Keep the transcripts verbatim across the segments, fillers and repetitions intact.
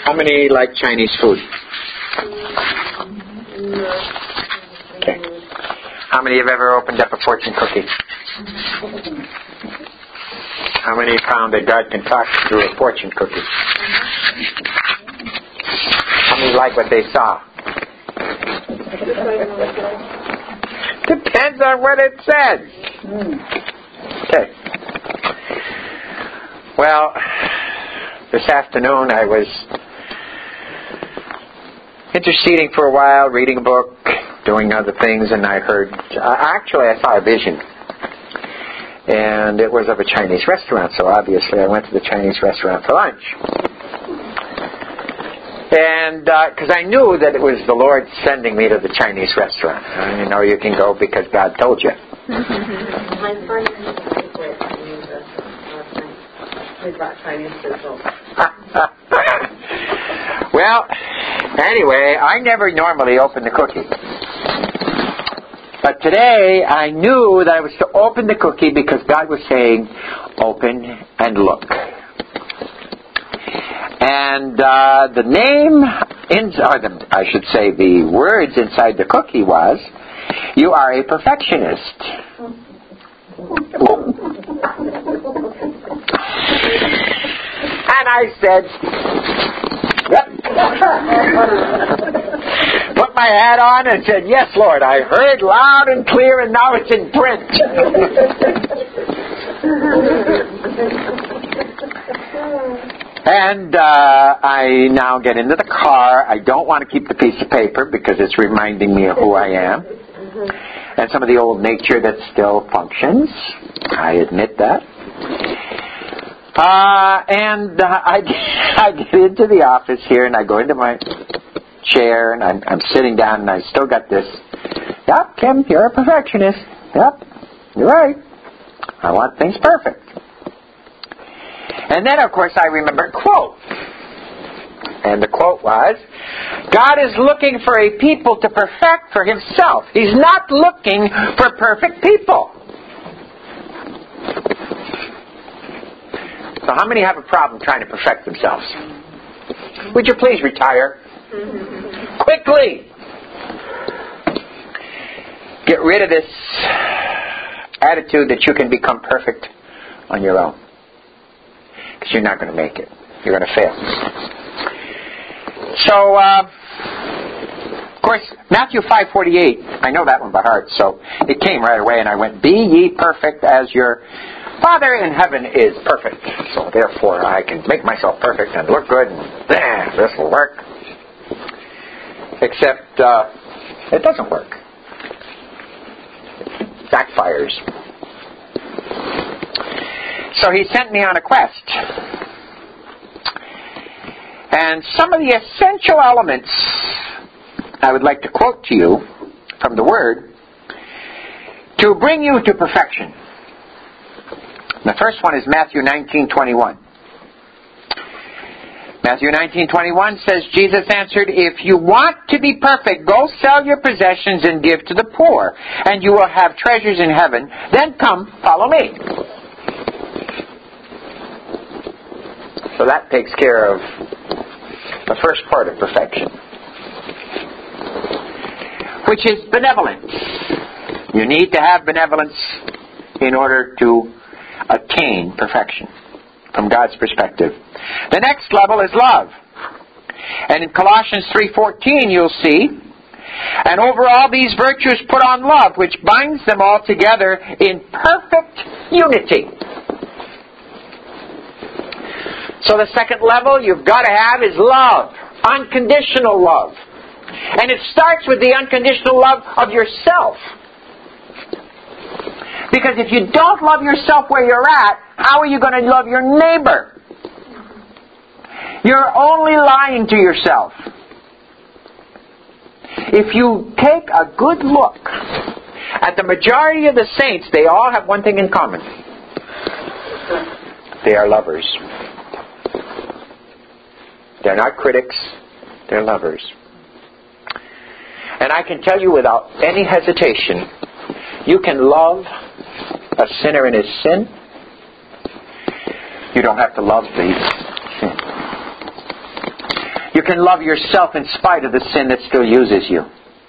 How many like Chinese food? Okay. How many have ever opened up a fortune cookie? How many found that God can talk through a fortune cookie? How many like what they saw? Depends on what it said. Okay. Well, this afternoon I was interceding for a while, reading a book, doing other things, and I heard, actually I saw a vision. And it was of a Chinese restaurant, so obviously I went to the Chinese restaurant for lunch. And because uh, I knew that it was the Lord sending me to the Chinese restaurant. And you know you can go because God told you. My friend quit Chinese restaurant last night. We brought Chinese food. Well, anyway, I never normally open the cookie. But today, I knew that I was to open the cookie because God was saying, open and look. And uh, the name, in, or the, I should say the words inside the cookie was, you are a perfectionist. And I said, yep. Put my hat on and said, yes, Lord, I heard loud and clear and now it's in print. And uh, I now get into the car. I don't want to keep the piece of paper because it's reminding me of who I am. And some of the old nature that still functions. I admit that. Uh, and uh, I, I get into the office here and I go into my chair and I'm, I'm sitting down and I still got this, yep, Kim, you're a perfectionist. Yep, you're right. I want things perfect. And then, of course, I remember a quote. And the quote was, God is looking for a people to perfect for himself. He's not looking for perfect people. So how many have a problem trying to perfect themselves? Would you please retire? Quickly! Get rid of this attitude that you can become perfect on your own. Because you're not going to make it. You're going to fail. So, uh, of course, Matthew five forty-eight, I know that one by heart, so it came right away and I went, be ye perfect as your Father in heaven is perfect. So therefore I can make myself perfect and look good and eh, this will work. Except uh, it doesn't work. It backfires. So he sent me on a quest. And some of the essential elements I would like to quote to you from the Word to bring you to perfection. The first one is Matthew nineteen twenty-one. Matthew nineteen twenty-one says, Jesus answered, if you want to be perfect, go sell your possessions and give to the poor, and you will have treasures in heaven. Then come, follow me. So that takes care of the first part of perfection, which is benevolence. You need to have benevolence in order to attain perfection from God's perspective. The next level is love. And in Colossians three fourteen you'll see, and over all these virtues put on love, which binds them all together in perfect unity. So the second level you've got to have is love. Unconditional love. And it starts with the unconditional love of yourself. Because if you don't love yourself where you're at, how are you going to love your neighbor? You're only lying to yourself. If you take a good look at the majority of the saints, they all have one thing in common. They are lovers. They're not critics. They're lovers. And I can tell you without any hesitation, you can love a sinner in his sin. You don't have to love the sin. You can love yourself in spite of the sin that still uses you.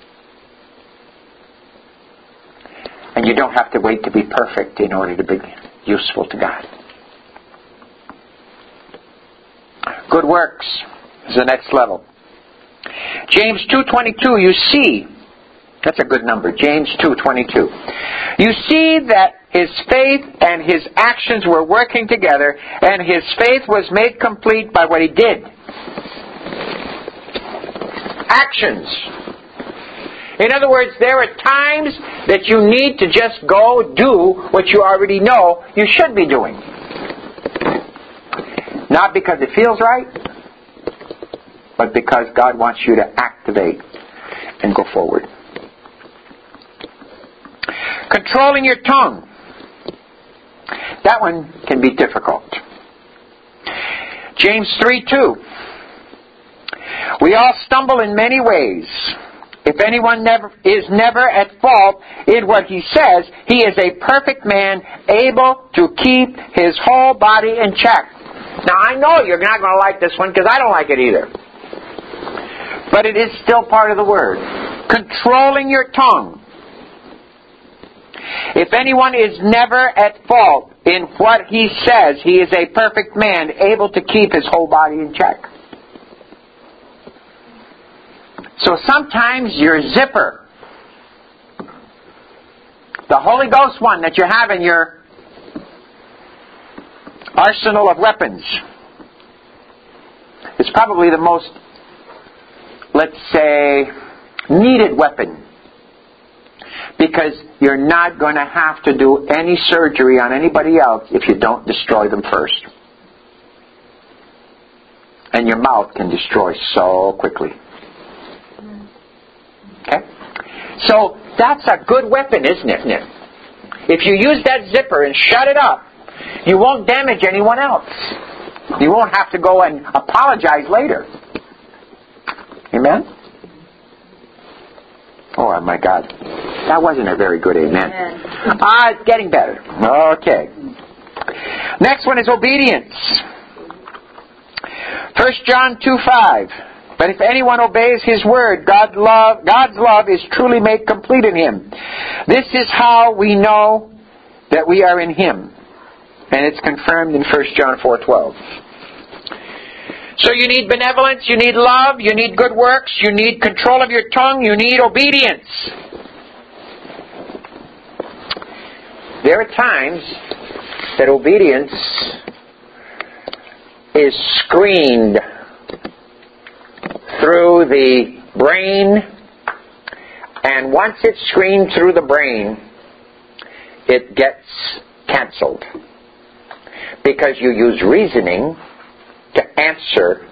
And you don't have to wait to be perfect in order to be useful to God. Good works is the next level. James two twenty-two, you see, that's a good number, James two twenty-two. You see that his faith and his actions were working together, and his faith was made complete by what he did. Actions. In other words, there are times that you need to just go do what you already know you should be doing. Not because it feels right, but because God wants you to activate and go forward. Controlling your tongue. That one can be difficult. James three two. We all stumble in many ways. If anyone never is never at fault in what he says, he is a perfect man, able to keep his whole body in check. Now, I know you're not going to like this one because I don't like it either. But it is still part of the word. Controlling your tongue. If anyone is never at fault in what he says, he is a perfect man, able to keep his whole body in check. So sometimes your zipper, the Holy Ghost one that you have in your arsenal of weapons, is probably the most, let's say, needed weapon. Because you're not going to have to do any surgery on anybody else if you don't destroy them first. And your mouth can destroy so quickly. Okay? So that's a good weapon, isn't it? If you use that zipper and shut it up, you won't damage anyone else. You won't have to go and apologize later. Amen? Oh, my God. That wasn't a very good amen. Ah, uh, it's getting better. Okay. Next one is obedience. First John two five. But if anyone obeys his word, God love, God's love is truly made complete in him. This is how we know that we are in him. And it's confirmed in First John four twelve. So you need benevolence, you need love, you need good works, you need control of your tongue, you need obedience. There are times that obedience is screened through the brain, and once it's screened through the brain, it gets canceled. Because you use reasoning to answer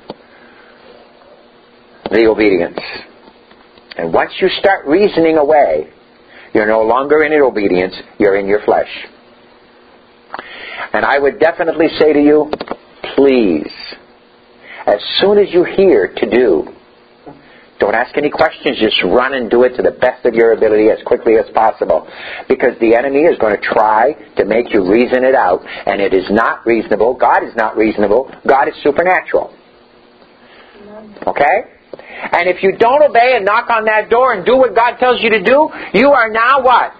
the obedience. And once you start reasoning away, you're no longer in obedience, you're in your flesh. And I would definitely say to you, please, as soon as you hear to do, don't ask any questions, just run and do it to the best of your ability as quickly as possible. Because the enemy is going to try to make you reason it out, and it is not reasonable. God is not reasonable. God is supernatural. Okay? And if you don't obey and knock on that door and do what God tells you to do, you are now what?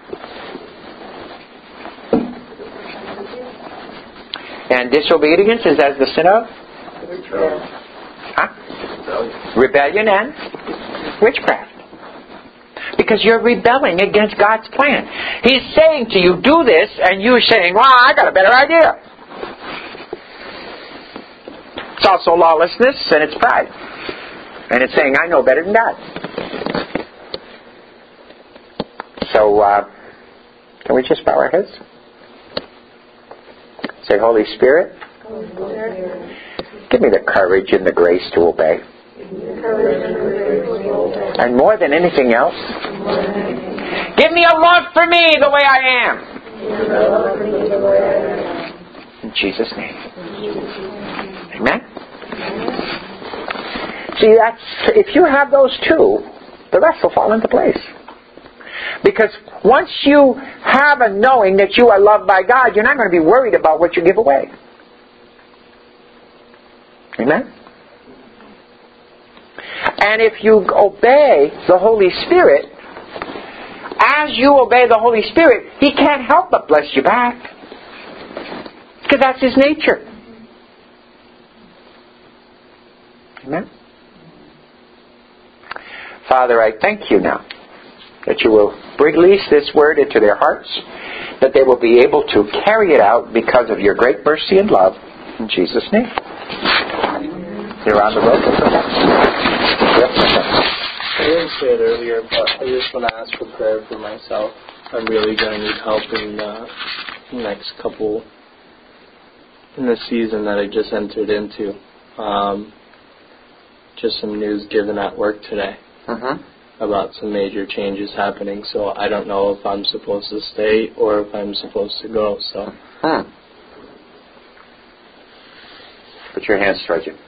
And disobedience is as the sin of? Huh? Rebellion and witchcraft. Because you're rebelling against God's plan. He's saying to you, do this, and you're saying, well, I got a better idea. It's also lawlessness, and it's pride. And it's saying, I know better than God. So, uh, can we just bow our heads? Say, Holy Spirit, Holy Spirit, give me the courage and the grace to obey. And more than anything else, give me a love for me the way I am. In Jesus' name. Amen? See, that's, if you have those two, the rest will fall into place. Because once you have a knowing that you are loved by God, you're not going to be worried about what you give away. Amen? And if you obey the Holy Spirit, as you obey the Holy Spirit, He can't help but bless you back. Because that's His nature. Amen? Father, I thank You now that You will release this word into their hearts, that they will be able to carry it out because of Your great mercy and love. In Jesus' name. You're on the road. Yep. I didn't say it earlier, but I just want to ask for prayer for myself. I'm really going to need help in the next couple, in the season that I just entered into. Um, just some news given at work today Uh-huh. about some major changes happening. So I don't know if I'm supposed to stay or if I'm supposed to go. So. Hmm. Put your hands towards you.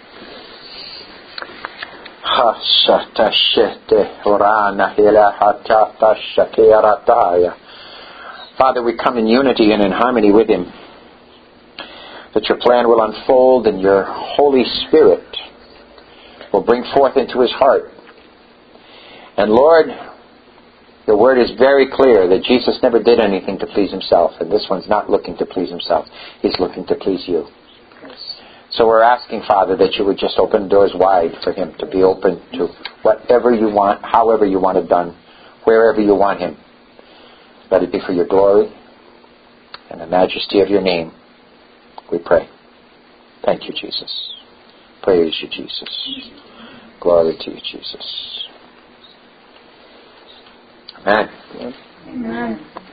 Father, we come in unity and in harmony with Him, that Your plan will unfold and Your Holy Spirit will bring forth into his heart. And Lord, Your word is very clear that Jesus never did anything to please Himself, and this one's not looking to please himself. He's looking to please You. So we're asking, Father, that You would just open the doors wide for him to be open to whatever You want, however You want it done, wherever You want him. Let it be for Your glory and the majesty of Your name, we pray. Thank You, Jesus. Praise You, Jesus. Glory to You, Jesus. Amen. Amen.